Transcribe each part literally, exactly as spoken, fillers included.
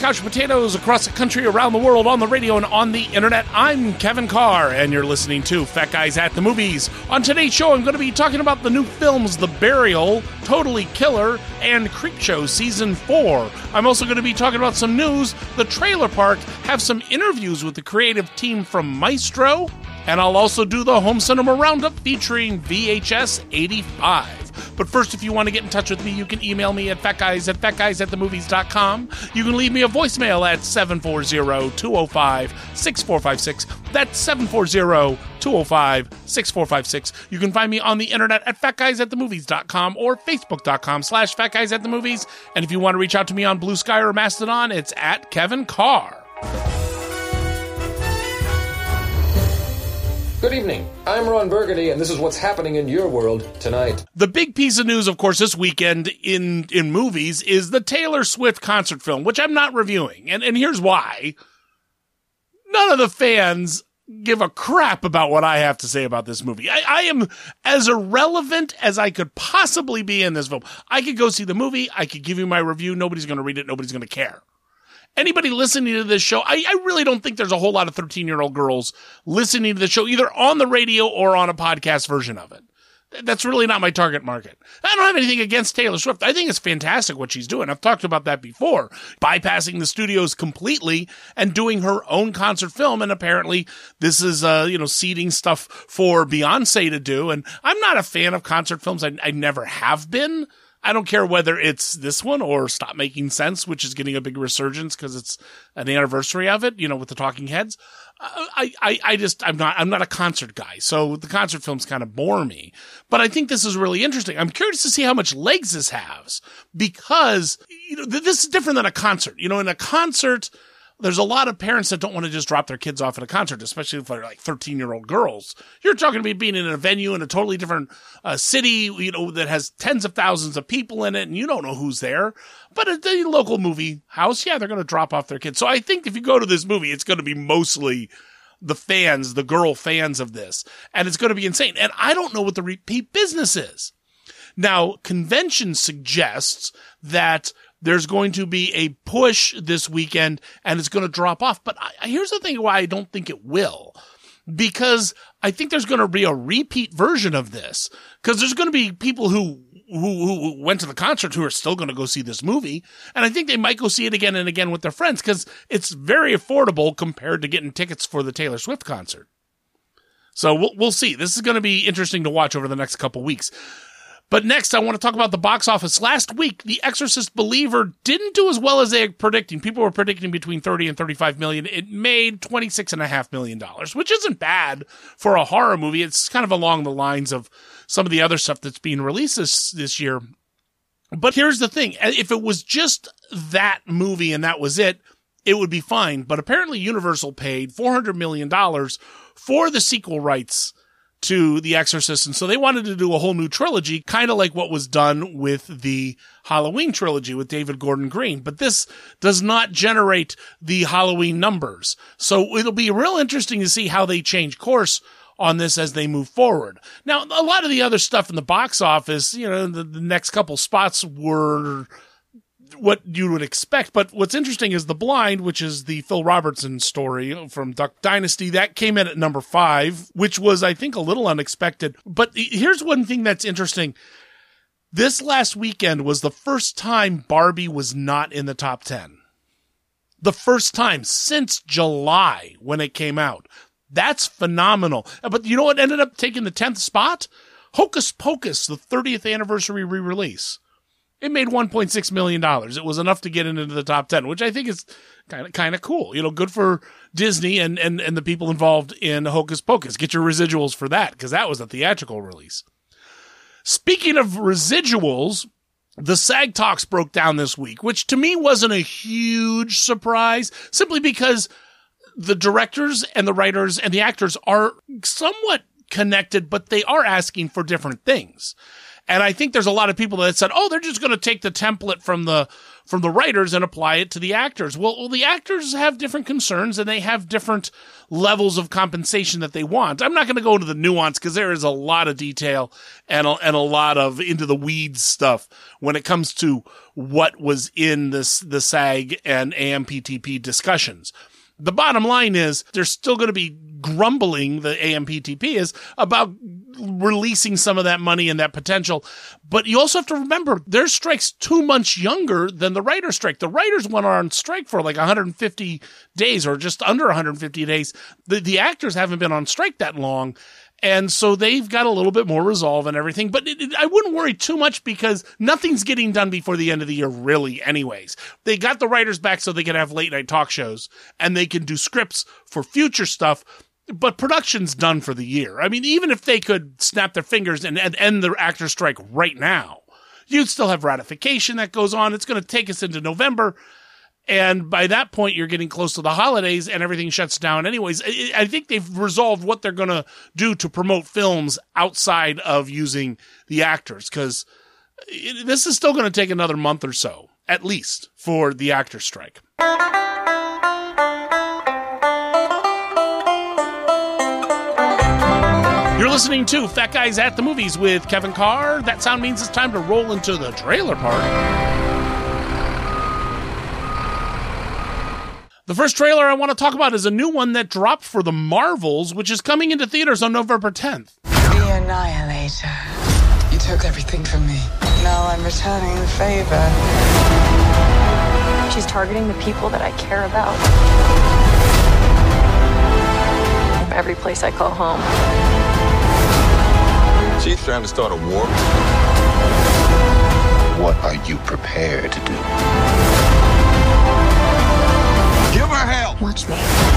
couch potatoes across the country, around the world, on the radio, and on the internet. I'm Kevin Carr, and you're listening to Fat Guys at the Movies. On today's show, I'm going to be talking about the new films The Burial, Totally Killer, and Creepshow Season four. I'm also going to be talking about some news. The Trailer Park have some interviews with the creative team from Maestro, and I'll also do the Home Cinema Roundup featuring V H S eighty-five. But first, if you want to get in touch with me, you can email me at fatguys at fatguys at the movies dot com. You can leave me a voicemail at seven four zero, two oh five, six four five six. That's seven four zero, two oh five, six four five six. You can find me on the internet at fatguys at the movies dot com or facebook.com slash fatguysatthemovies. And if you want to reach out to me on Blue Sky or Mastodon, it's at Kevin Carr. Good evening. I'm Ron Burgundy, and this is what's happening in your world tonight. The big piece of news, of course, this weekend in, in movies is the Taylor Swift concert film, which I'm not reviewing. And, and here's why. None of the fans give a crap about what I have to say about this movie. I, I am as irrelevant as I could possibly be in this film. I could go see the movie. I could give you my review. Nobody's going to read it. Nobody's going to care. Anybody listening to this show, I, I really don't think there's a whole lot of thirteen-year-old girls listening to the show, either on the radio or on a podcast version of it. That's really not my target market. I don't have anything against Taylor Swift. I think it's fantastic what she's doing. I've talked about that before. Bypassing the studios completely and doing her own concert film. And apparently this is, uh, you know, seeding stuff for Beyonce to do. And I'm not a fan of concert films. I, I never have been. I don't care whether it's this one or Stop Making Sense, which is getting a big resurgence because it's an anniversary of it, you know, with the Talking Heads. I, I, I just, I'm not, I'm not a concert guy. So the concert films kind of bore me, but I think this is really interesting. I'm curious to see how much legs this has because, you know, this is different than a concert. You know, in a concert, there's a lot of parents that don't want to just drop their kids off at a concert, especially if they're like thirteen-year-old girls. You're talking about being in a venue in a totally different uh, city, you know, that has tens of thousands of people in it, and you don't know who's there. But at the local movie house, yeah, they're going to drop off their kids. So I think if you go to this movie, it's going to be mostly the fans, the girl fans of this, and it's going to be insane. And I don't know what the repeat business is. Now, convention suggests that there's going to be a push this weekend and it's going to drop off. But I, here's the thing why I don't think it will. Because I think there's going to be a repeat version of this. Because there's going to be people who, who, who went to the concert who are still going to go see this movie. And I think they might go see it again and again with their friends because it's very affordable compared to getting tickets for the Taylor Swift concert. So we'll, we'll see. This is going to be interesting to watch over the next couple weeks. But next, I want to talk about the box office. Last week, The Exorcist Believer didn't do as well as they were predicting. People were predicting between thirty and thirty-five million. It made twenty-six point five million dollars, which isn't bad for a horror movie. It's kind of along the lines of some of the other stuff that's being released this, this year. But here's the thing. If it was just that movie and that was it, it would be fine. But apparently Universal paid four hundred million dollars for the sequel rights to The Exorcist. And so they wanted to do a whole new trilogy, kind of like what was done with the Halloween trilogy with David Gordon Green. But this does not generate the Halloween numbers. So it'll be real interesting to see how they change course on this as they move forward. Now, a lot of the other stuff in the box office, you know, the, the next couple spots were what you would expect. But what's interesting is The Blind, which is the Phil Robertson story from Duck Dynasty, that came in at number five, which was, I think, a little unexpected. But here's one thing that's interesting. This last weekend was the first time Barbie was not in the top ten. The first time since July when it came out. That's phenomenal. But you know what ended up taking the tenth spot? Hocus Pocus, the thirtieth anniversary re-release. It made one point six million dollars. It was enough to get into the top ten, which I think is kind of kind of cool. You know, good for Disney and, and, and the people involved in Hocus Pocus. Get your residuals for that, because that was a theatrical release. Speaking of residuals, the SAG Talks broke down this week, which to me wasn't a huge surprise, simply because the directors and the writers and the actors are somewhat connected, but they are asking for different things. And I think there's a lot of people that said, oh, they're just going to take the template from the from the writers and apply it to the actors. Well, well, the actors have different concerns and they have different levels of compensation that they want. I'm not going to go into the nuance because there is a lot of detail and a, and a lot of into the weeds stuff when it comes to what was in this the SAG and A M P T P discussions. The bottom line is there's still going to be grumbling, the A M P T P is, about releasing some of that money and that potential. But you also have to remember their strike's two months younger than the writer's strike. The writers went on strike for like one hundred fifty days or just under one hundred fifty days. The, the actors haven't been on strike that long. And so they've got a little bit more resolve and everything. But it, it, I wouldn't worry too much because nothing's getting done before the end of the year, really, anyways. They got the writers back so they can have late night talk shows and they can do scripts for future stuff. But production's done for the year. I mean, even if they could snap their fingers and, and end the actor strike right now, you'd still have ratification that goes on. It's going to take us into November. And by that point, you're getting close to the holidays and everything shuts down anyways. I think they've resolved what they're going to do to promote films outside of using the actors, because this is still going to take another month or so, at least, for the actor strike. You're listening to Fat Guys at the Movies with Kevin Carr. That sound means it's time to roll into the trailer park. The first trailer I want to talk about is a new one that dropped for The Marvels, which is coming into theaters on November tenth. The Annihilator. You took everything from me. Now I'm returning the favor. She's targeting the people that I care about. Every place I call home. She's trying to start a war. What are you prepared to do? Give her help. Watch me.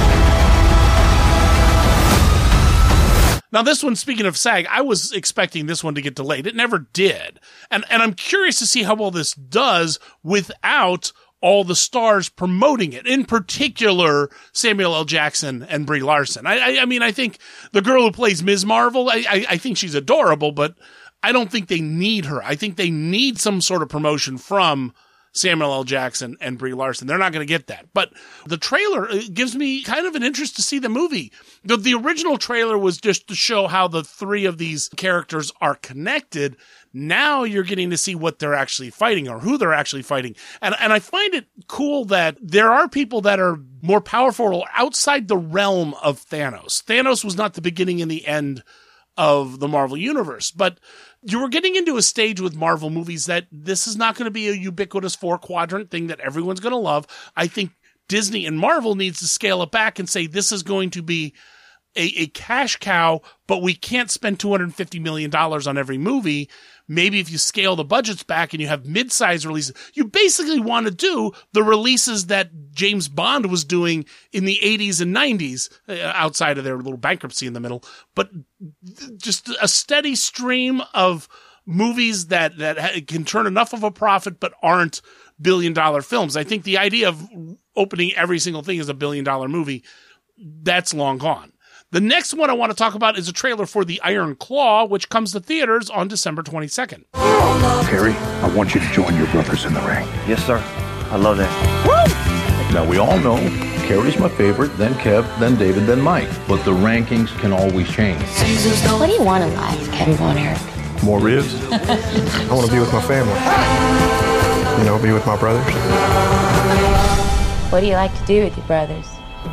Now, this one, speaking of SAG, I was expecting this one to get delayed. It never did. And and I'm curious to see how well this does without all the stars promoting it. In particular, Samuel L. Jackson and Brie Larson. I, I, I mean, I think the girl who plays Miz Marvel, I, I, I think she's adorable, but I don't think they need her. I think they need some sort of promotion from Samuel L. Jackson and Brie Larson. They're not going to get that. But the trailer gives me kind of an interest to see the movie. The, the original trailer was just to show how the three of these characters are connected. Now you're getting to see what they're actually fighting or who they're actually fighting. And, and I find it cool that there are people that are more powerful outside the realm of Thanos. Thanos was not the beginning and the end of the Marvel Universe, but you were getting into a stage with Marvel movies that this is not going to be a ubiquitous four quadrant thing that everyone's going to love. I think Disney and Marvel needs to scale it back and say this is going to be a, a cash cow, but we can't spend two hundred fifty million dollars on every movie. Maybe if you scale the budgets back and you have mid-size releases, you basically want to do the releases that James Bond was doing in the eighties and nineties, uh, outside of their little bankruptcy in the middle, but just a steady stream of movies that, that can turn enough of a profit but aren't billion-dollar films. I think the idea of opening every single thing as a billion-dollar movie, that's long gone. The next one I want to talk about is a trailer for The Iron Claw, which comes to theaters on December twenty-second. Terry, I want you to join your brothers in the ring. Yes, sir. I love that. Woo! Now, we all know Carrie's my favorite, then Kev, then David, then Mike. But the rankings can always change. What do you want in life, Kevin Von Erich? More ribs? I want to be with my family. You know, be with my brothers. What do you like to do with your brothers?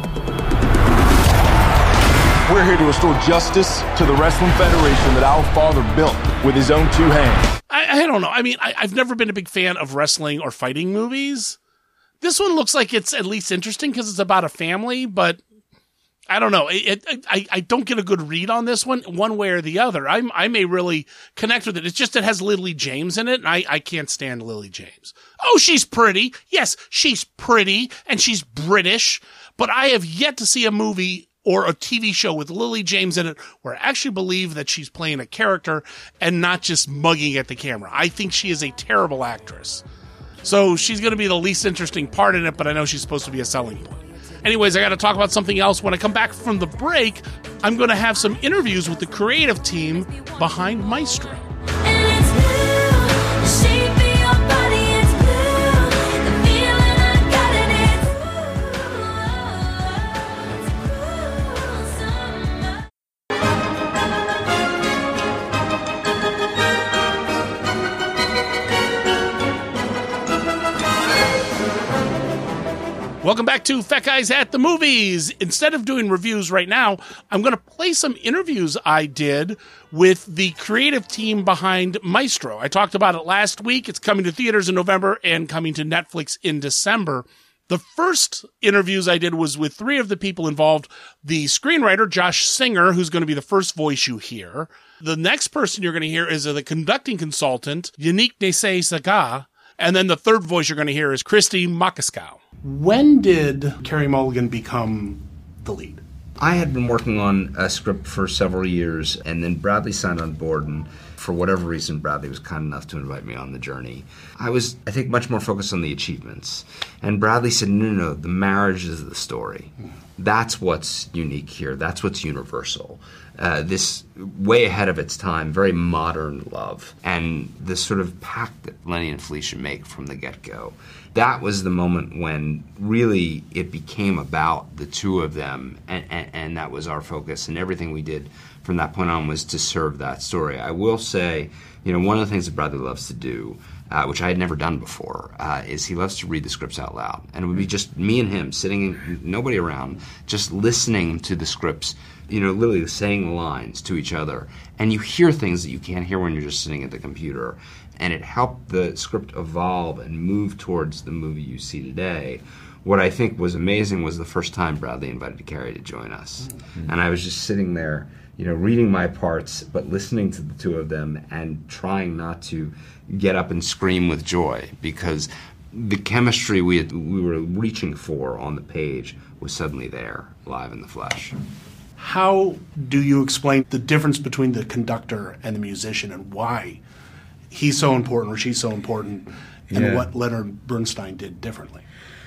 We're here to restore justice to the Wrestling Federation that our father built with his own two hands. I, I don't know. I mean, I, I've never been a big fan of wrestling or fighting movies. This one looks like it's at least interesting because it's about a family, but I don't know. It, it, I, I don't get a good read on this one, one way or the other. I, I may really connect with it. It's just it has Lily James in it, and I, I can't stand Lily James. Oh, she's pretty. Yes, she's pretty, and she's British, but I have yet to see a movie or a T V show with Lily James in it where I actually believe that she's playing a character and not just mugging at the camera. I think she is a terrible actress. So she's going to be the least interesting part in it, but I know she's supposed to be a selling point. Anyways, I got to talk about something else. When I come back from the break, I'm going to have some interviews with the creative team behind Maestro. And it's blue, the shape of your body is blue, the Welcome back to Fat Guys at the Movies. Instead of doing reviews right now, I'm going to play some interviews I did with the creative team behind Maestro. I talked about it last week. It's coming to theaters in November and coming to Netflix in December. The first interviews I did was with three of the people involved. The screenwriter, Josh Singer, who's going to be the first voice you hear. The next person you're going to hear is the conducting consultant, Yannick Nesay-Saga. And then the third voice you're going to hear is Christy Makaskow. When did Carey Mulligan become the lead? I had been working on a script for several years, and then Bradley signed on board, and for whatever reason, Bradley was kind enough to invite me on the journey. I was, I think, much more focused on the achievements. And Bradley said, no, no, no, the marriage is the story. That's what's unique here. That's what's universal. Uh, this way ahead of its time, very modern love, and this sort of pact that Lenny and Felicia make from the get-go. That was the moment when really it became about the two of them, and, and, and that was our focus, and everything we did from that point on was to serve that story. I will say, you know, one of the things that Bradley loves to do, uh, which I had never done before, uh, is he loves to read the scripts out loud. And it would be just me and him sitting, nobody around, just listening to the scripts, you know, literally saying the lines to each other. And you hear things that you can't hear when you're just sitting at the computer. And it helped the script evolve and move towards the movie you see today. What I think was amazing was the first time Bradley invited Carey to join us. Mm-hmm. And I was just sitting there, you know, reading my parts, but listening to the two of them and trying not to get up and scream with joy, because the chemistry we had, we were reaching for on the page was suddenly there, live in the flesh. How do you explain the difference between the conductor and the musician, and why he's so important or she's so important, and yeah. what Leonard Bernstein did differently?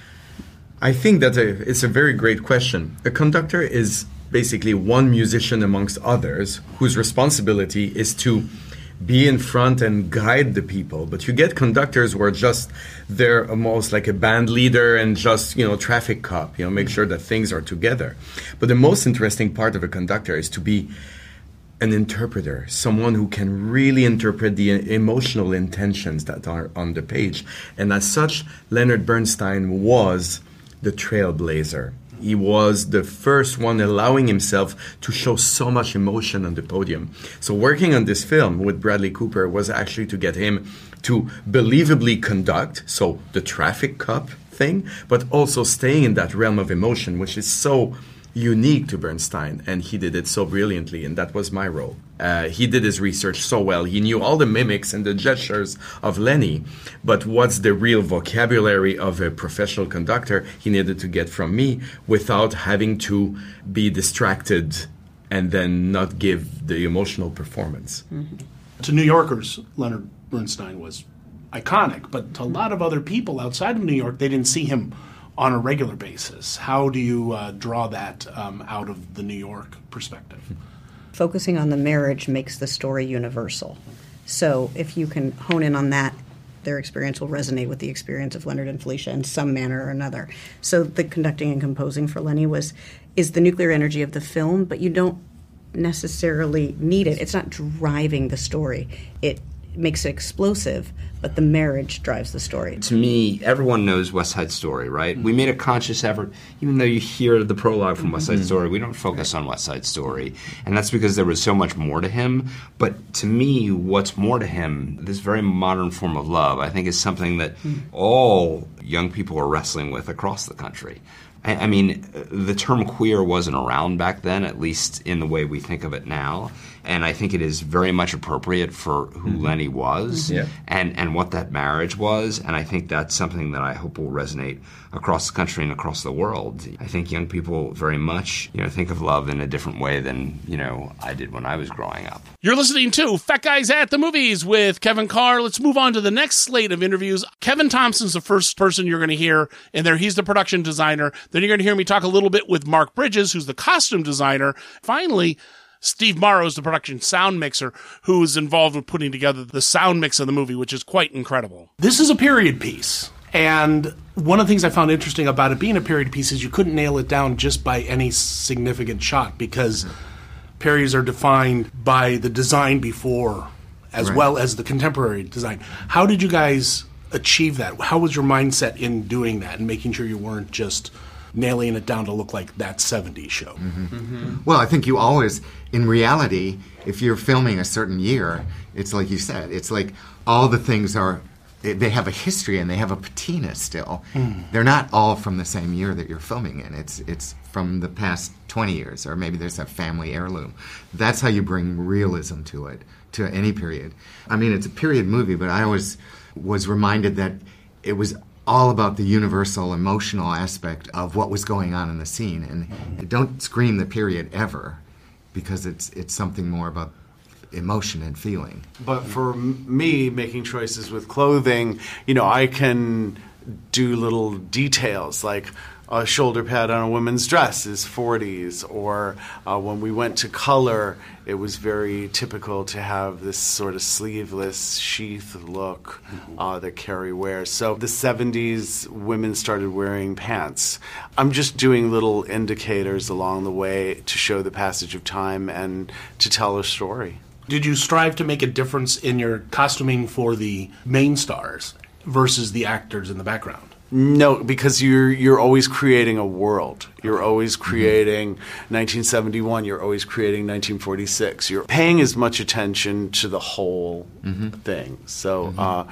I think that a, it's a very great question. A conductor is basically one musician amongst others whose responsibility is to be in front and guide the people. But you get conductors who are just, they're almost like a band leader and just, you know, traffic cop, you know, make sure that things are together. But the most interesting part of a conductor is to be an interpreter, someone who can really interpret the emotional intentions that are on the page. And as such, Leonard Bernstein was the trailblazer. He was the first one allowing himself to show so much emotion on the podium. So working on this film with Bradley Cooper was actually to get him to believably conduct, so the traffic cop thing, but also staying in that realm of emotion, which is so unique to Bernstein, and he did it so brilliantly, and that was my role. Uh, he did his research so well. He knew all the mimics and the gestures of Lenny, but what's the real vocabulary of a professional conductor he needed to get from me without having to be distracted and then not give the emotional performance. Mm-hmm. To New Yorkers, Leonard Bernstein was iconic, but to a lot of other people outside of New York, they didn't see him on a regular basis. How do you uh, draw that um, out of the New York perspective? Focusing on the marriage makes the story universal. So if you can hone in on that, their experience will resonate with the experience of Leonard and Felicia in some manner or another. So the conducting and composing for Lenny was is the nuclear energy of the film, but you don't necessarily need it. It's not driving the story. It makes it explosive, but the marriage drives the story. To me, everyone knows West Side Story, right? Mm-hmm. We made a conscious effort, even though you hear the prologue from West Side mm-hmm. Story, we don't focus on West Side Story. And that's because there was so much more to him. But to me, what's more to him, this very modern form of love, I think is something that mm-hmm. all young people are wrestling with across the country. I, I mean, the term queer wasn't around back then, at least in the way we think of it now. And I think it is very much appropriate for who mm-hmm. Lenny was mm-hmm. yeah. and, and what that marriage was. And I think that's something that I hope will resonate across the country and across the world. I think young people very much, you know, think of love in a different way than, you know, I did when I was growing up. You're listening to Fat Guys at the Movies with Kevin Carr. Let's move on to the next slate of interviews. Kevin Thompson's the first person you're going to hear in there. He's the production designer. Then you're going to hear me talk a little bit with Mark Bridges, who's the costume designer. Finally, Steve Morrow is the production sound mixer who is involved with putting together the sound mix of the movie, which is quite incredible. This is a period piece, and one of the things I found interesting about it being a period piece is you couldn't nail it down just by any significant shot, because periods are defined by the design before as right. well as the contemporary design. How did you guys achieve that? How was your mindset in doing that and making sure you weren't just nailing it down to look like that seventies show? Mm-hmm. Mm-hmm. Well, I think you always, in reality, if you're filming a certain year, it's like you said, it's like all the things are, they have a history and they have a patina still. Mm. They're not all from the same year that you're filming in. It's it's from the past twenty years, or maybe there's a family heirloom. That's how you bring realism to it, to any period. I mean, it's a period movie, but I always was reminded that it was all about the universal emotional aspect of what was going on in the scene. And mm-hmm. don't scream the period ever, because it's it's something more about emotion and feeling. But for me, making choices with clothing, you know, I can do little details like a shoulder pad on a woman's dress is forties, or uh, when we went to color, it was very typical to have this sort of sleeveless sheath look uh, that Carrie wears. So the seventies, women started wearing pants. I'm just doing little indicators along the way to show the passage of time and to tell a story. Did you strive to make a difference in your costuming for the main stars versus the actors in the background? No, because you're you're always creating a world. You're always creating mm-hmm. nineteen seventy-one. You're always creating nineteen forty-six. You're paying as much attention to the whole mm-hmm. thing. So, mm-hmm. uh,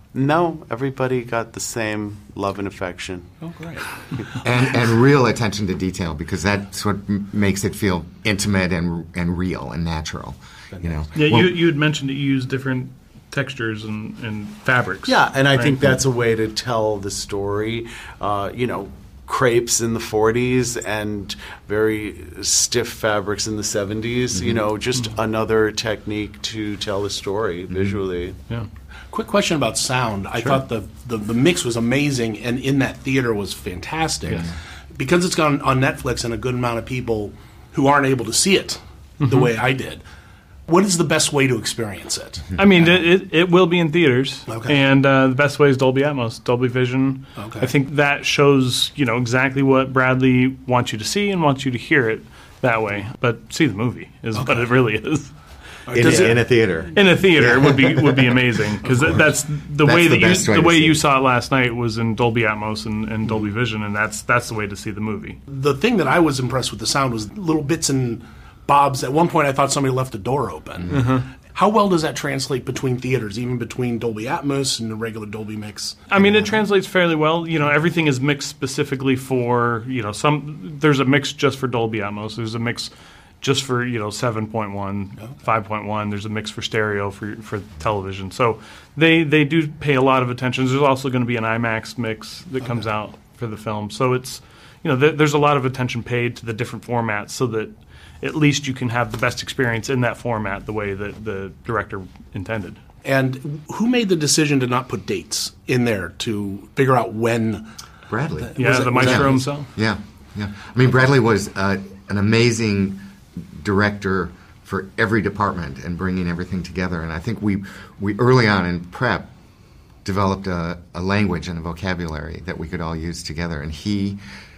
no, everybody got the same love and affection. Oh, great. and, and real attention to detail, because that's what m- makes it feel intimate and and real and natural. You know. Yeah, well, you you had mentioned that you use different textures and, and fabrics. Yeah, and I right? think that's a way to tell the story. Uh, you know, crepes in the forties and very stiff fabrics in the seventies. Mm-hmm. You know, just mm-hmm. another technique to tell a story mm-hmm. visually. Yeah. Quick question about sound. I sure. thought the, the, the mix was amazing, and in that theater was fantastic. Yes. Because it's gone on Netflix and a good amount of people who aren't able to see it mm-hmm. the way I did. What is the best way to experience it? I mean, it, it, it will be in theaters, okay. and uh, the best way is Dolby Atmos, Dolby Vision. Okay. I think that shows, you know, exactly what Bradley wants you to see and wants you to hear it that way. But see the movie is okay. what it really is. In, a, in a theater. In a theater would be would be amazing, because that's the that's way the that you way the way you it. saw it last night was in Dolby Atmos and, and Dolby Vision, and that's that's the way to see the movie. The thing that I was impressed with the sound was little bits and bobs. At one point, I thought somebody left the door open. Mm-hmm. How well does that translate between theaters, even between Dolby Atmos and the regular Dolby mix? I mean, it translates fairly well. You know, everything is mixed specifically for, you know, some. There's a mix just for Dolby Atmos. There's a mix just for, you know, seven point one, okay. five point one. There's a mix for stereo for for television. So they they do pay a lot of attention. There's also going to be an IMAX mix that okay. comes out for the film. So it's, you know, th- there's a lot of attention paid to the different formats, so that at least you can have the best experience in that format the way that the director intended. And who made the decision to not put dates in there to figure out when? Bradley. The, yeah, it, the maestro himself. Yeah, yeah. I mean, Bradley was uh, an amazing director for every department and bringing everything together. And I think we, we early on in prep, developed a, a language and a vocabulary that we could all use together. And he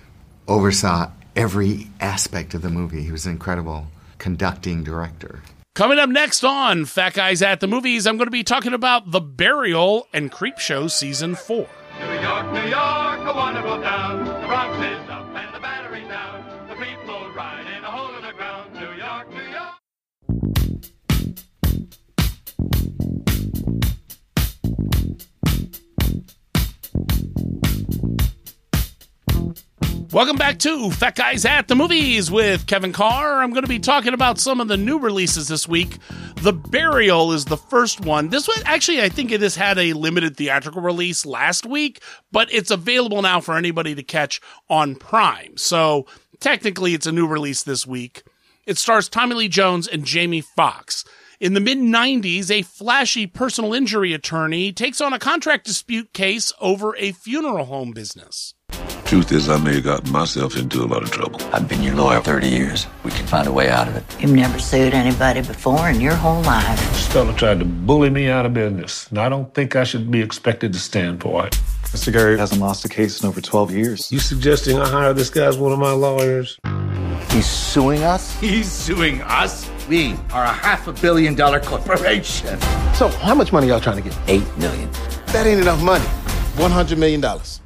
oversaw every aspect of the movie. He was an incredible conducting director. Coming up next on Fat Guys at the Movies, I'm going to be talking about The Burial and Creepshow Season four. New York, New York, a wonderful town. The Bronx is up and the Battery's down. The people ride in a hole in the ground. New York, New York. Welcome back to Fat Guys at the Movies with Kevin Carr. I'm going to be talking about some of the new releases this week. The Burial is the first one. This one, actually, I think it has had a limited theatrical release last week, but it's available now for anybody to catch on Prime. So technically, it's a new release this week. It stars Tommy Lee Jones and Jamie Foxx. In the mid nineties, a flashy personal injury attorney takes on a contract dispute case over a funeral home business. Truth is, I may have gotten myself into a lot of trouble. I've been your lawyer thirty years. We can find a way out of it. You've never sued anybody before in your whole life. This fella tried to bully me out of business, and I don't think I should be expected to stand for it. Mister Gary hasn't lost a case in over twelve years. You suggesting I hire this guy as one of my lawyers? He's suing us? He's suing us? We are a half a billion dollar corporation. So, how much money y'all trying to get? Eight million. That ain't enough money. one hundred million dollars.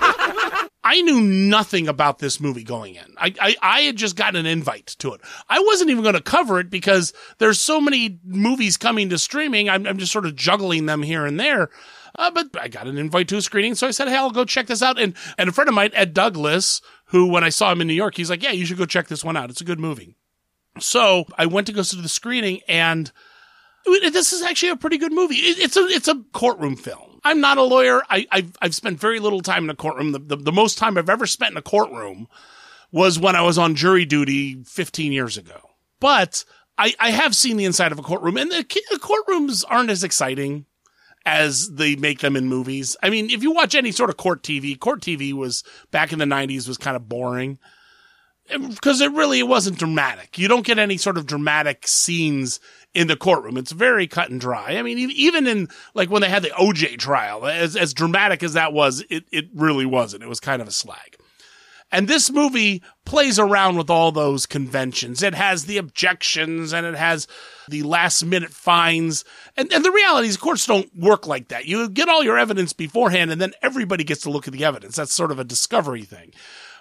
I knew nothing about this movie going in. I, I, I had just gotten an invite to it. I wasn't even going to cover it because there's so many movies coming to streaming. I'm, I'm just sort of juggling them here and there. Uh, but I got an invite to a screening, so I said, hey, I'll go check this out. And, and a friend of mine, Ed Douglas, who when I saw him in New York, he's like, yeah, you should go check this one out. It's a good movie. So I went to go see the screening, and this is actually a pretty good movie. It, it's a it's a courtroom film. I'm not a lawyer. I, I've, I've spent very little time in a courtroom. The, the, the most time I've ever spent in a courtroom was when I was on jury duty fifteen years ago. But I, I have seen the inside of a courtroom, and the, the courtrooms aren't as exciting as they make them in movies. I mean, if you watch any sort of court T V, court T V was, back in the nineties, was kind of boring. Because it really it wasn't dramatic. You don't get any sort of dramatic scenes in the courtroom. It's very cut and dry. I mean, even in, like, when they had the O J trial, as as dramatic as that was, it, it really wasn't. It was kind of a slag. And this movie plays around with all those conventions. It has the objections, and it has the last-minute fines. And, and the reality is courts don't work like that. You get all your evidence beforehand, and then everybody gets to look at the evidence. That's sort of a discovery thing.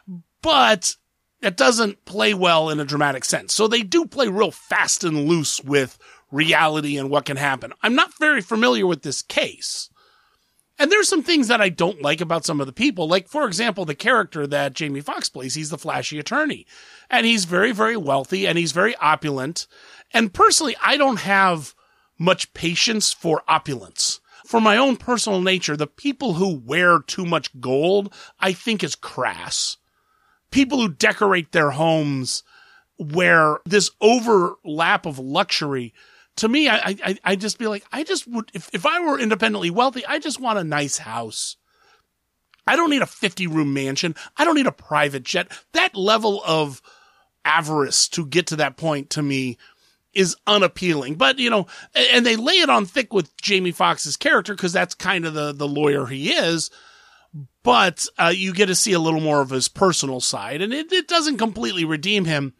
But it doesn't play well in a dramatic sense. So they do play real fast and loose with reality and what can happen. I'm not very familiar with this case. And there's some things that I don't like about some of the people. Like, for example, the character that Jamie Foxx plays, he's the flashy attorney. And he's very, very wealthy, and he's very opulent. And personally, I don't have much patience for opulence. For my own personal nature, the people who wear too much gold, I think is crass. People who decorate their homes where this overlap of luxury, to me, I, I, I just be like, I just would, if, if I were independently wealthy, I just want a nice house. I don't need a fifty room mansion. I don't need a private jet. That level of avarice to get to that point, to me, is unappealing. But, you know, and they lay it on thick with Jamie Foxx's character because that's kind of the, the lawyer he is. But uh, you get to see a little more of his personal side, and it, it doesn't completely redeem him.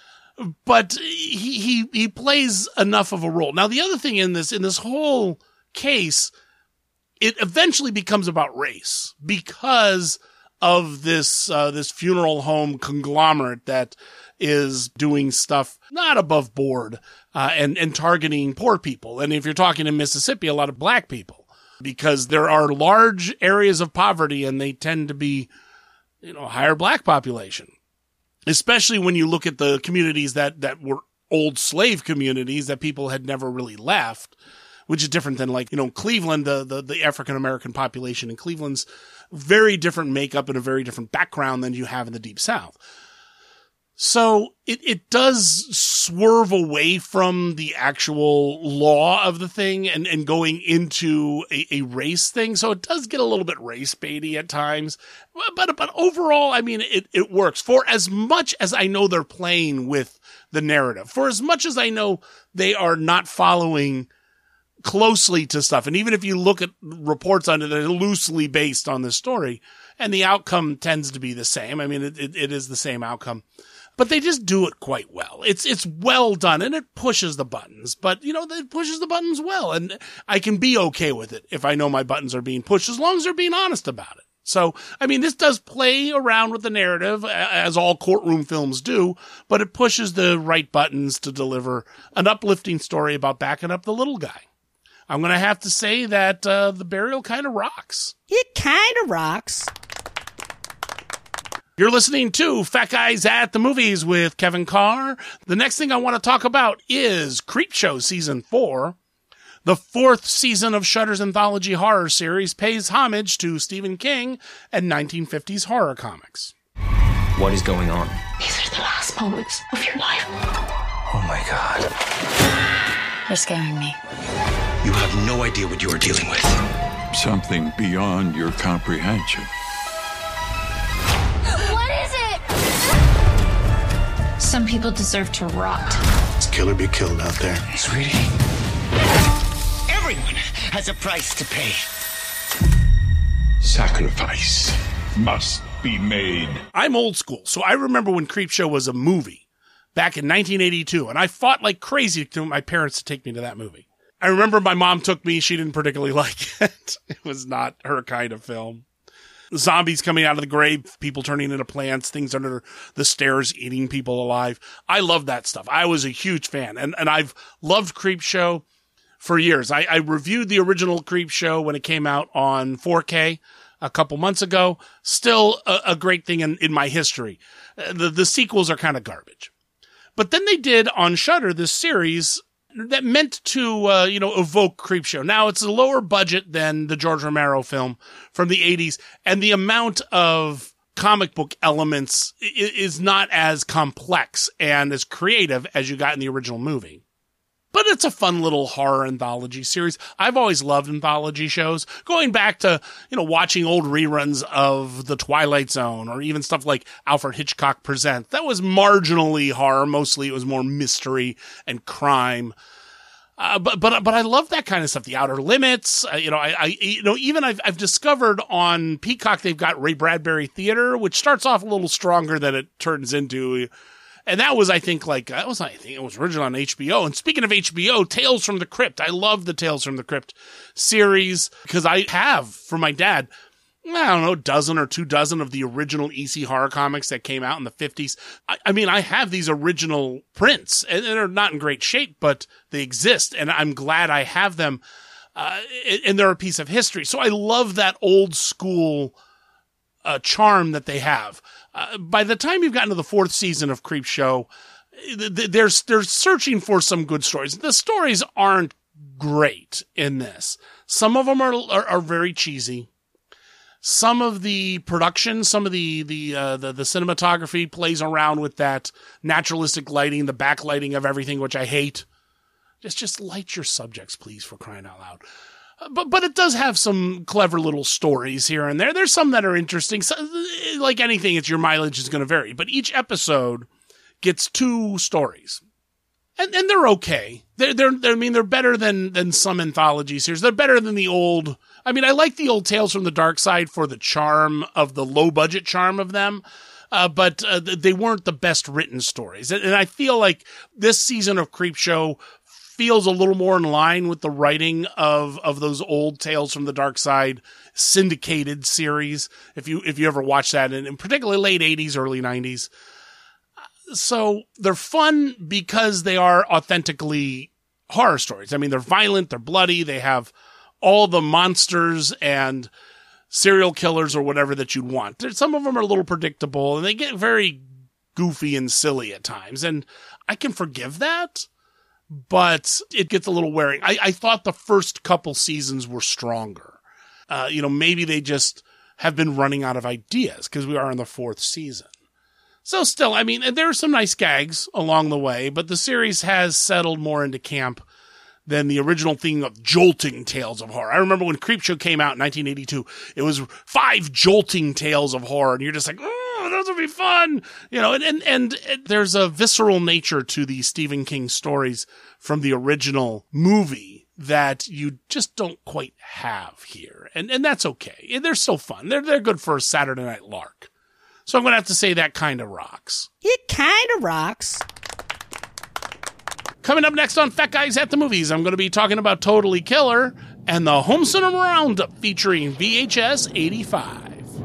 But he, he he plays enough of a role. Now, the other thing in this in this whole case, it eventually becomes about race because of this uh, this funeral home conglomerate that is doing stuff not above board uh, and and targeting poor people. And if you're talking in Mississippi, a lot of black people. Because there are large areas of poverty, and they tend to be, you know, a higher black population. Especially when you look at the communities that, that were old slave communities that people had never really left, which is different than, like, you know, Cleveland, the, the, the African-American population in Cleveland's very different makeup and a very different background than you have in the Deep South. So it, it does swerve away from the actual law of the thing and, and going into a, a race thing. So it does get a little bit race baity at times. But, but overall, I mean, it, it works. For as much as I know they're playing with the narrative, for as much as I know they are not following closely to stuff. And even if you look at reports on it, they're loosely based on this story, and the outcome tends to be the same. I mean, it, it, it is the same outcome. But they just do it quite well. It's it's well done, and it pushes the buttons. But, you know, it pushes the buttons well, and I can be okay with it if I know my buttons are being pushed, as long as they're being honest about it. So, I mean, this does play around with the narrative, as all courtroom films do, but it pushes the right buttons to deliver an uplifting story about backing up the little guy. I'm going to have to say that uh, The Burial kind of rocks. It kind of rocks. You're listening to Fat Guys at the Movies with Kevin Carr. The next thing I want to talk about is Creepshow Season four. The fourth season of Shudder's anthology horror series pays homage to Stephen King and nineteen fifties horror comics. What is going on? These are the last moments of your life. Oh my God. You're scaring me. You have no idea what you are dealing with. Something beyond your comprehension. What is it? Some people deserve to rot. This killer be killed out there. Sweetie. Everyone has a price to pay. Sacrifice must be made. I'm old school, so I remember when Creepshow was a movie back in nineteen eighty-two, and I fought like crazy to my parents to take me to that movie. I remember my mom took me. She didn't particularly like it. It was not her kind of film. Zombies coming out of the grave, people turning into plants, things under the stairs eating people alive. I love that stuff. I was a huge fan, and, and I've loved Creepshow for years. I, I reviewed the original Creepshow when it came out on four K a couple months ago. Still a, a great thing in, in my history. Uh, the, the sequels are kind of garbage. But then they did on Shudder this series that meant to, uh, you know, evoke Creepshow. Now, it's a lower budget than the George Romero film from the eighties, and the amount of comic book elements is not as complex and as creative as you got in the original movie. But it's a fun little horror anthology series. I've always loved anthology shows, going back to, you know, watching old reruns of The Twilight Zone, or even stuff like Alfred Hitchcock Presents. That was marginally horror. Mostly it was more mystery and crime. Uh, but, but, but I love that kind of stuff. The Outer Limits, uh, you know, I, I, you know, even I've, I've discovered on Peacock, they've got Ray Bradbury Theater, which starts off a little stronger than it turns into. And that was, I think, like, that was, I think it was original on H B O. And speaking of H B O, Tales from the Crypt. I love the Tales from the Crypt series because I have, from my dad, I don't know, a dozen or two dozen of the original E C horror comics that came out in the fifties. I, I mean, I have these original prints, and they're not in great shape, but they exist, and I'm glad I have them. Uh, and they're a piece of history. So I love that old school uh, charm that they have. Uh, by the time you've gotten to the fourth season of Creepshow, they're, they're searching for some good stories. The stories aren't great in this. Some of them are, are, are very cheesy. Some of the production, some of the, the, uh, the, the cinematography plays around with that naturalistic lighting, the backlighting of everything, which I hate. Just, just light your subjects, please, for crying out loud. But but it does have some clever little stories here and there. There's some that are interesting. So, like anything, it's your mileage is going to vary. But each episode gets two stories, and and they're okay. They're they're, they're I mean they're better than than some anthology series. They're better than the old. I mean I like the old Tales from the Dark Side for the charm of the low budget charm of them. Uh, but uh, they weren't the best written stories, and, and I feel like this season of Creepshow feels a little more in line with the writing of, of those old Tales from the Dark Side syndicated series. If you, if you ever watched that, and in particularly late eighties, early nineties. So they're fun because they are authentically horror stories. I mean, they're violent, they're bloody, they have all the monsters and serial killers or whatever that you'd want. Some of them are a little predictable, and they get very goofy and silly at times. And I can forgive that. But it gets a little wearing. I, I thought the first couple seasons were stronger. Uh, you know, maybe they just have been running out of ideas because we are in the fourth season. So still, I mean, there are some nice gags along the way, but the series has settled more into camp than the original thing of jolting tales of horror. I remember when Creepshow came out in nineteen eighty-two, it was five jolting tales of horror, and you're just like, oh, those would be fun. You know, and, and, and, and there's a visceral nature to the Stephen King stories from the original movie that you just don't quite have here. And, and that's okay. They're so fun. They're, they're good for a Saturday night lark. So I'm going to have to say that kind of rocks. It kind of rocks. Coming up next on Fat Guys at the Movies, I'm going to be talking about Totally Killer and the Home Cinema Roundup featuring V H S eighty-five.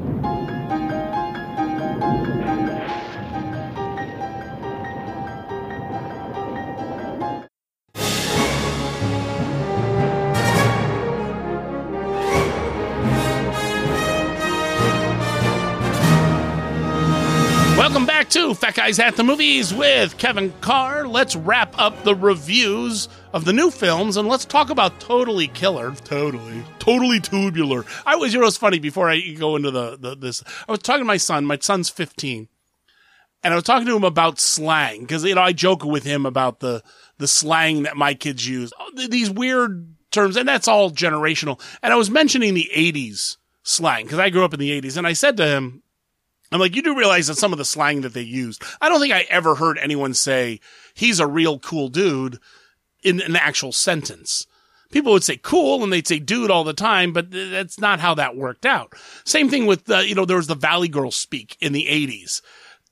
Welcome back to Fat Guys at the Movies with Kevin Carr. Let's wrap up the reviews of the new films, and let's talk about Totally Killer. Totally. Totally tubular. I was, you know, it's funny, before I go into the, the this, I was talking to my son. My son's fifteen. And I was talking to him about slang, because, you know, I joke with him about the, the slang that my kids use. These weird terms, and that's all generational. And I was mentioning the eighties slang, because I grew up in the eighties, and I said to him, I'm like, you do realize that some of the slang that they used, I don't think I ever heard anyone say, he's a real cool dude in an actual sentence. People would say cool and they'd say dude all the time, but that's not how that worked out. Same thing with, uh, you know, there was the Valley Girl speak in the eighties.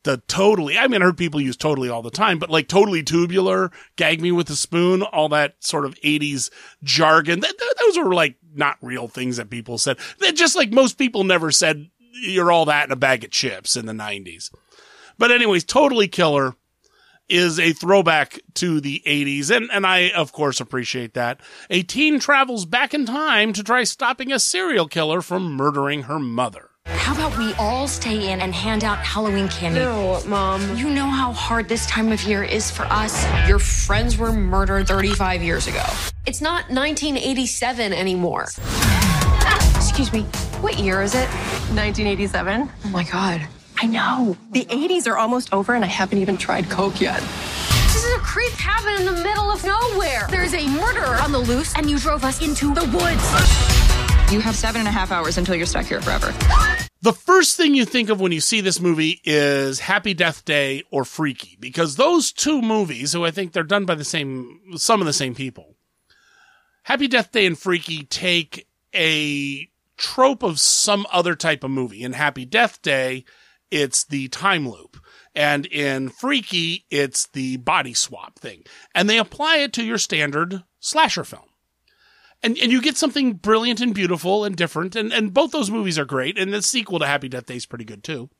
the totally, I mean, I heard people use totally all the time, but like totally tubular, gag me with a spoon, all that sort of eighties jargon. That, that, those are like not real things that people said. They're just like most people never said you're all that in a bag of chips in the nineties. But anyways, Totally Killer is a throwback to the eighties, and, and I, of course, appreciate that. A teen travels back in time to try stopping a serial killer from murdering her mother. How about we all stay in and hand out Halloween candy? No, Mom. You know how hard this time of year is for us. Your friends were murdered thirty-five years ago. It's not nineteen eighty-seven anymore. Excuse me, what year is it? nineteen eighty-seven? Oh my God. I know. The eighties are almost over and I haven't even tried Coke yet. This is a creep cabin in the middle of nowhere. There's a murderer on the loose and you drove us into the woods. You have seven and a half hours until you're stuck here forever. The first thing you think of when you see this movie is Happy Death Day or Freaky, because those two movies, who I think they're done by the same, some of the same people, Happy Death Day and Freaky take a trope of some other type of movie. In Happy Death Day, it's the time loop. And in Freaky, it's the body swap thing. And they apply it to your standard slasher film. And and you get something brilliant and beautiful and different. And, and both those movies are great. And the sequel to Happy Death Day is pretty good too.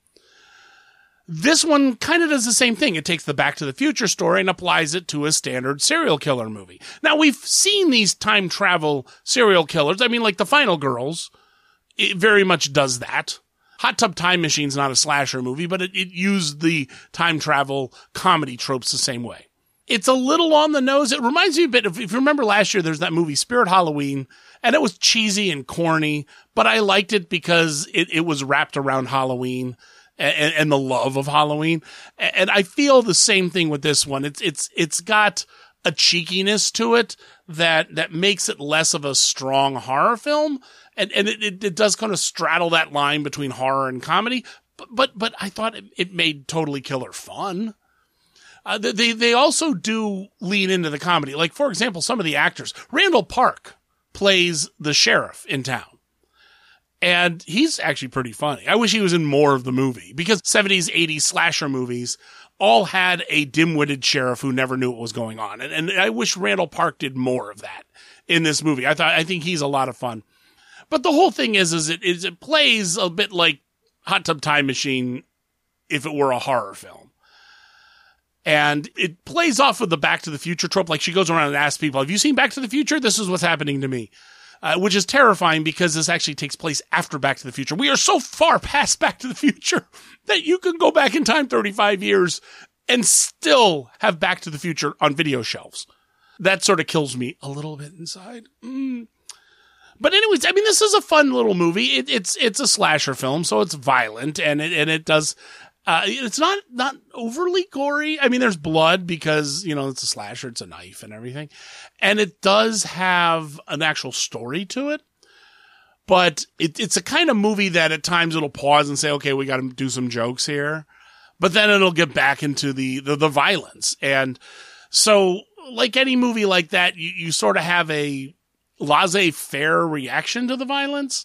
This one kind of does the same thing. It takes the Back to the Future story and applies it to a standard serial killer movie. Now, we've seen these time travel serial killers. I mean, like The Final Girls, it very much does that. Hot Tub Time Machine's not a slasher movie, but it, it used the time travel comedy tropes the same way. It's a little on the nose. It reminds me a bit of, if you remember last year, there's that movie Spirit Halloween, and it was cheesy and corny, but I liked it because it, it was wrapped around Halloween and, and the love of Halloween. And I feel the same thing with this one. It's, it's, it's got a cheekiness to it that, that makes it less of a strong horror film. And, and it, it, it does kind of straddle that line between horror and comedy. But, but, but I thought it, it made Totally Killer fun. Uh, they, they also do lean into the comedy. Like, for example, some of the actors, Randall Park plays the sheriff in town. And he's actually pretty funny. I wish he was in more of the movie, because seventies, eighties slasher movies all had a dim-witted sheriff who never knew what was going on. And, and I wish Randall Park did more of that in this movie. I thought, I think he's a lot of fun. But the whole thing is, is it, is it plays a bit like Hot Tub Time Machine if it were a horror film. And it plays off of the Back to the Future trope. Like, she goes around and asks people, have you seen Back to the Future? This is what's happening to me. Uh, which is terrifying because this actually takes place after Back to the Future. We are so far past Back to the Future that you can go back in time thirty-five years and still have Back to the Future on video shelves. That sort of kills me a little bit inside. Mm. But anyways, I mean, this is a fun little movie. It, it's it's a slasher film, so it's violent, and it and it does. Uh, it's not not overly gory. I mean, there's blood because, you know, it's a slasher, it's a knife and everything, and it does have an actual story to it. But it, it's a kind of movie that at times it'll pause and say, "Okay, we got to do some jokes here," but then it'll get back into the the, the violence. And so, like any movie like that, you, you sort of have a laissez-faire reaction to the violence.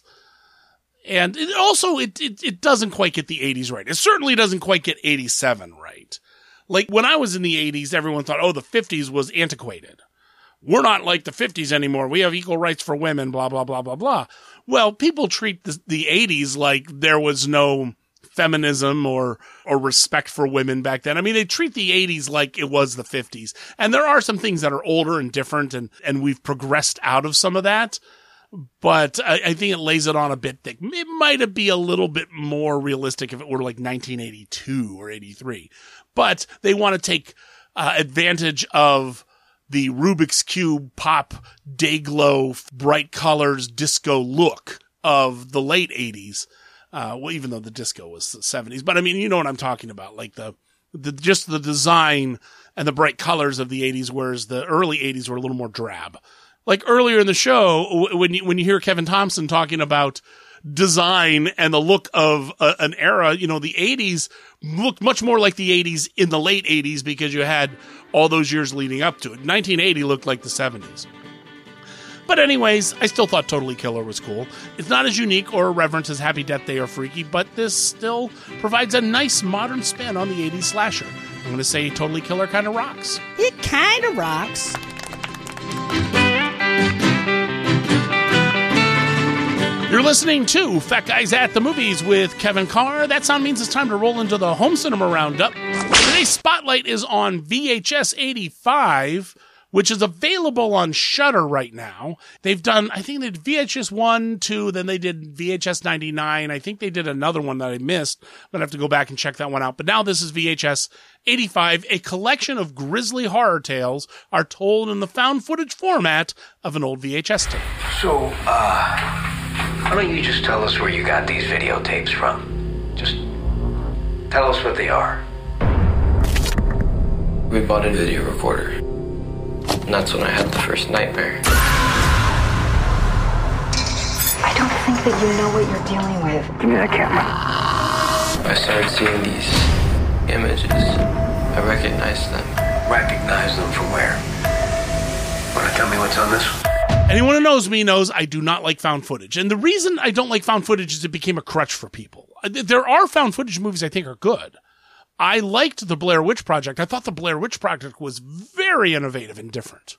And it also, it, it it doesn't quite get the eighties right. It certainly doesn't quite get eighty-seven right. Like, when I was in the eighties, everyone thought, oh, the fifties was antiquated. We're not like the fifties anymore. We have equal rights for women, blah, blah, blah, blah, blah. Well, people treat the, the eighties like there was no feminism or or respect for women back then. I mean, they treat the eighties like it was the fifties. And there are some things that are older and different, and, and we've progressed out of some of that. But I, I think it lays it on a bit thick. It might be a little bit more realistic if it were like nineteen eighty-two or eighty-three. But they want to take uh, advantage of the Rubik's Cube pop, day-glow, bright colors, disco look of the late eighties. Uh, well, even though the disco was the seventies. But I mean, you know what I'm talking about. Like the, the just the design and the bright colors of the eighties, whereas the early eighties were a little more drab. Like earlier in the show, when you, when you hear Kevin Thompson talking about design and the look of a, an era, you know, the eighties looked much more like the eighties in the late eighties because you had all those years leading up to it. nineteen eighty looked like the seventies. But anyways, I still thought Totally Killer was cool. It's not as unique or irreverent as Happy Death Day or Freaky, but this still provides a nice modern spin on the eighties slasher. I'm going to say Totally Killer kind of rocks. It kind of rocks. You're listening to Fat Guys at the Movies with Kevin Carr. That sound means it's time to roll into the home cinema roundup. Today's spotlight is on V H S eighty-five, which is available on Shudder right now. They've done, I think they did V H S one, two, then they did V H S ninety-nine. I think they did another one that I missed. I'm going to have to go back and check that one out. But now this is V H S eighty-five. A collection of grisly horror tales are told in the found footage format of an old V H S tape. So, uh... why don't you just tell us where you got these videotapes from? Just tell us what they are. We bought a video recorder. And that's when I had the first nightmare. I don't think that you know what you're dealing with. Give me that camera. I started seeing these images. I recognized them. Recognize them from where? Want to tell me what's on this one? Anyone who knows me knows I do not like found footage. And the reason I don't like found footage is it became a crutch for people. There are found footage movies I think are good. I liked the Blair Witch Project. I thought the Blair Witch Project was very innovative and different.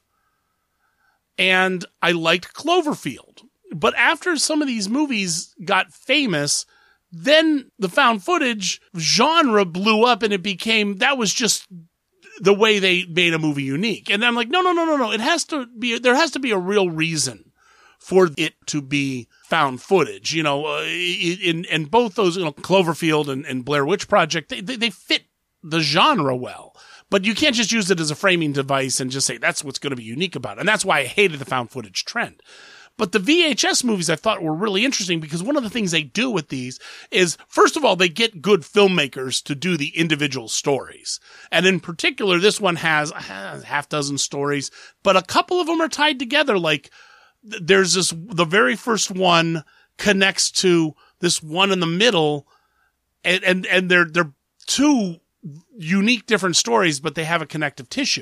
And I liked Cloverfield. But after some of these movies got famous, then the found footage genre blew up and it became, that was just the way they made a movie unique. And I'm like, no, no, no, no, no. It has to be, there has to be a real reason for it to be found footage. You know, uh, in, in both those, you know, Cloverfield and, and Blair Witch Project, they, they, they fit the genre well. But you can't just use it as a framing device and just say that's what's going to be unique about it. And that's why I hated the found footage trend. But the V H S movies I thought were really interesting because one of the things they do with these is, first of all, they get good filmmakers to do the individual stories. And in particular, this one has a half dozen stories, but a couple of them are tied together. Like there's this, the very first one connects to this one in the middle, and, and, and they're, they're two unique different stories, but they have a connective tissue.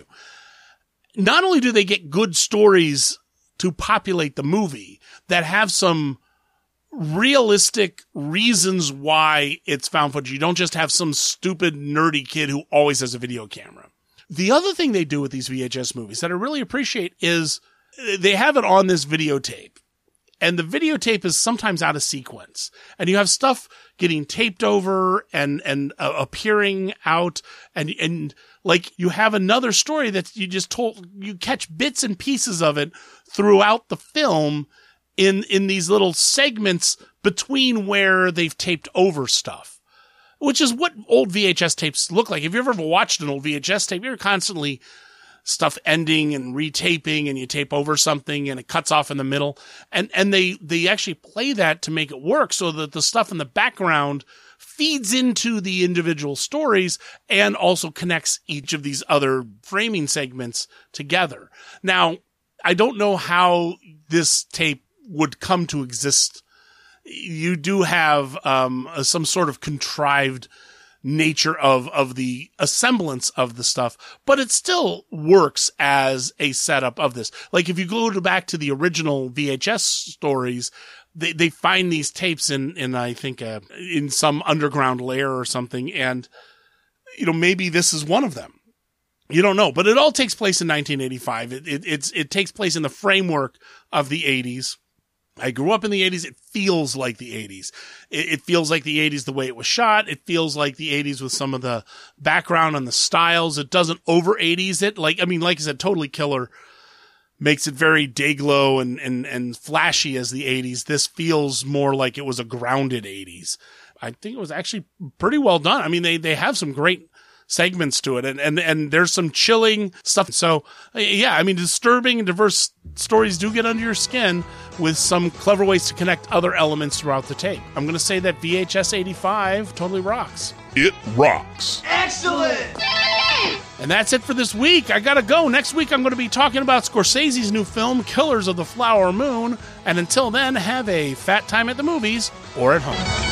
Not only do they get good stories to populate the movie that have some realistic reasons why it's found footage. You don't just have some stupid nerdy kid who always has a video camera. The other thing they do with these V H S movies that I really appreciate is they have it on this videotape, and the videotape is sometimes out of sequence, and you have stuff getting taped over and, and uh, appearing out, and, and like you have another story that you just told, you catch bits and pieces of it throughout the film in, in these little segments between where they've taped over stuff, which is what old V H S tapes look like. If you've ever watched an old V H S tape, you're constantly stuff ending and retaping, and you tape over something and it cuts off in the middle. And, and they, they actually play that to make it work so that the stuff in the background feeds into the individual stories and also connects each of these other framing segments together. Now, I don't know how this tape would come to exist. You do have um, some sort of contrived nature of, of the assemblance of the stuff, but it still works as a setup of this. Like if you go to back to the original V H S stories, they, they find these tapes in, in, I think, uh, in some underground lair or something. And, you know, maybe this is one of them. You don't know, but it all takes place in nineteen eighty-five. It, it, it's, it takes place in the framework of the eighties. I grew up in the eighties. It feels like the eighties. It, it feels like the eighties the way it was shot. It feels like the eighties with some of the background and the styles. It doesn't over eighties it. Like, I mean, like I said, Totally Killer makes it very day-glow and, and, and flashy as the eighties. This feels more like it was a grounded eighties. I think it was actually pretty well done. I mean, they, they have some great segments to it, and, and, and there's some chilling stuff. So, yeah, I mean, disturbing and diverse stories do get under your skin with some clever ways to connect other elements throughout the tape. I'm going to say that V H S eighty-five totally rocks. It rocks. Excellent! And that's it for this week. I gotta go. Next week, I'm going to be talking about Scorsese's new film, Killers of the Flower Moon. And until then, have a fat time at the movies or at home.